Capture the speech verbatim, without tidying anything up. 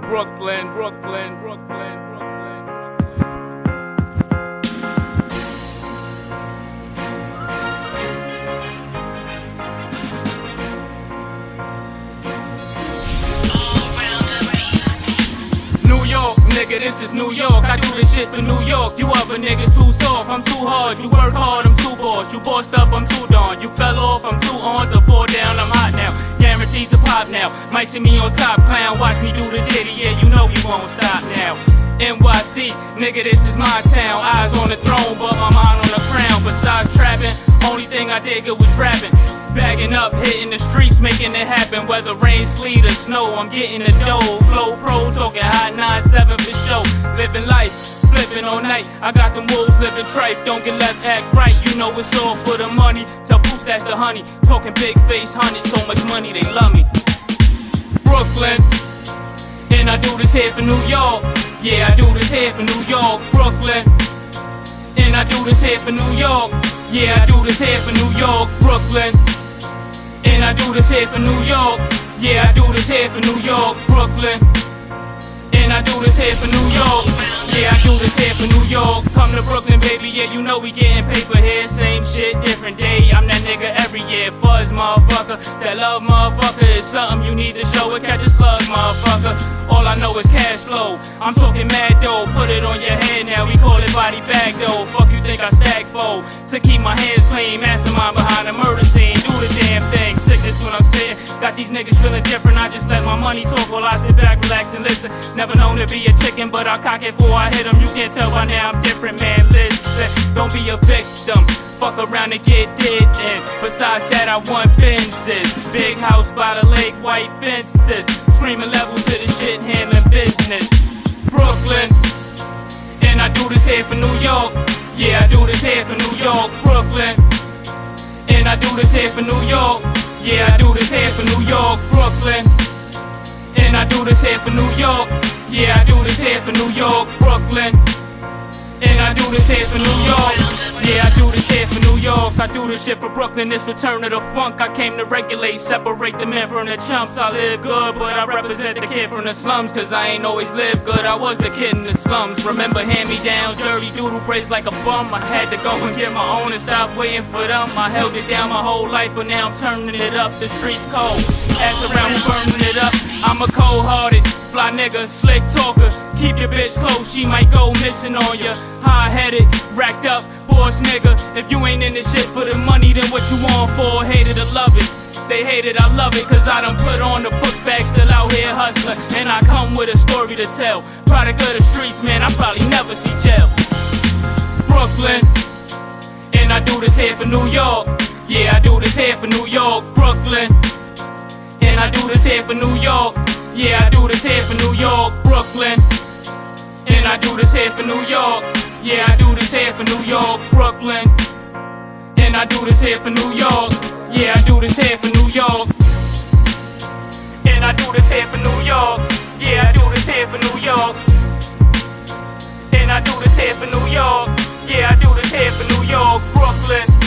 Brooklyn, Brooklyn, Brooklyn, Brooklyn. Nigga, this is New York, I do this shit for New York. You other niggas too soft, I'm too hard. You work hard, I'm too boss. You bossed up, I'm too darn. You fell off, I'm too on. To fall down, I'm hot now. Guaranteed to pop now. Might see me on top, clown. Watch me do the ditty, yeah, you know we won't stop now. N Y C, nigga, this is my town. Eyes on the throne, but my mind on the crown. Besides trapping, only thing I did good was rapping. Bagging up, hitting the streets, making it happen. Whether rain, sleet, or snow, I'm getting the dough. Flow pro, talking hot nine seven for show. Living life, flipping all night. I got them wolves living trife. Don't get left, act right. You know it's all for the money. Tell Boots that's the honey. Talking big face, honey. So much money, they love me. Brooklyn, and I do this here for New York. Yeah, I do this here for New York. Brooklyn, and I do this here for New York. Yeah, I do this here for New York. Brooklyn, and I do this here for New York. Yeah, I do this here for New York. Brooklyn, and I do this here for New York. Yeah, I do this here for New York. Come to Brooklyn, baby, yeah, you know we getting paper here. Same shit, different day. I'm that nigga every year. Fuzz, motherfucker. That love, motherfucker, is something you need to show it. Catch a slug, motherfucker. All I know is cash flow. I'm talking mad dough. Put it on your head now. We call it body bag though. Fuck you think I stack fold to keep my hands clean. Mastermind behind the murder scene. Do the damn thing. Sickness when I'm spitting. Got these niggas feeling different. I just let my money talk while I sit back, relax, and listen. Never known to be a chicken, but I cock it before I hit him. You can't tell by now I'm different, man. Listen, don't be a victim. Fuck around and get dead in. Besides that, I want Benzes. Big house by the lake, white fences. Screaming levels to the shit, handling business. Brooklyn, and I do this here for New York. Yeah, I do this here for New York. Brooklyn, and I do this here for New York. Yeah, I do this here for New York. Brooklyn, and I do this here for New York. Yeah, I do this here for New York. Brooklyn, and I do this here for New York. Yeah, I do this here for New York. I do this shit for Brooklyn. This return of the funk. I came to regulate, separate the men from the chumps. I live good, but I represent the kid from the slums. Cause I ain't always lived good. I was the kid in the slums. Remember hand-me-downs, dirty doodle braids like a bum. I had to go and get my own and stop waiting for them. I held it down my whole life, but now I'm turning it up. The streets cold. Ass around, we burning it up. I'm a cold-hearted fly nigga, slick talker. Keep your bitch close, she might go missing on ya. High-headed, racked up, boss nigga. If you ain't in this shit for the money, then what you want for? Hate it or love it? They hate it, I love it, cause I done put on the book bag, still out here hustling. And I come with a story to tell. Product of the streets, man, I probably never see jail. Brooklyn, and I do this here for New York. Yeah, I do this here for New York. Brooklyn, and I do this here for New York. Yeah, I do this here for New York. Brooklyn, and I do this here for New York. Yeah, I do this here for New York. Brooklyn, and I do this here for New York. Yeah, I do this here for New York. And I do this here for New York. Yeah, I do this here for New York. And I do this here for New York. Yeah, I do this here for New York. Brooklyn.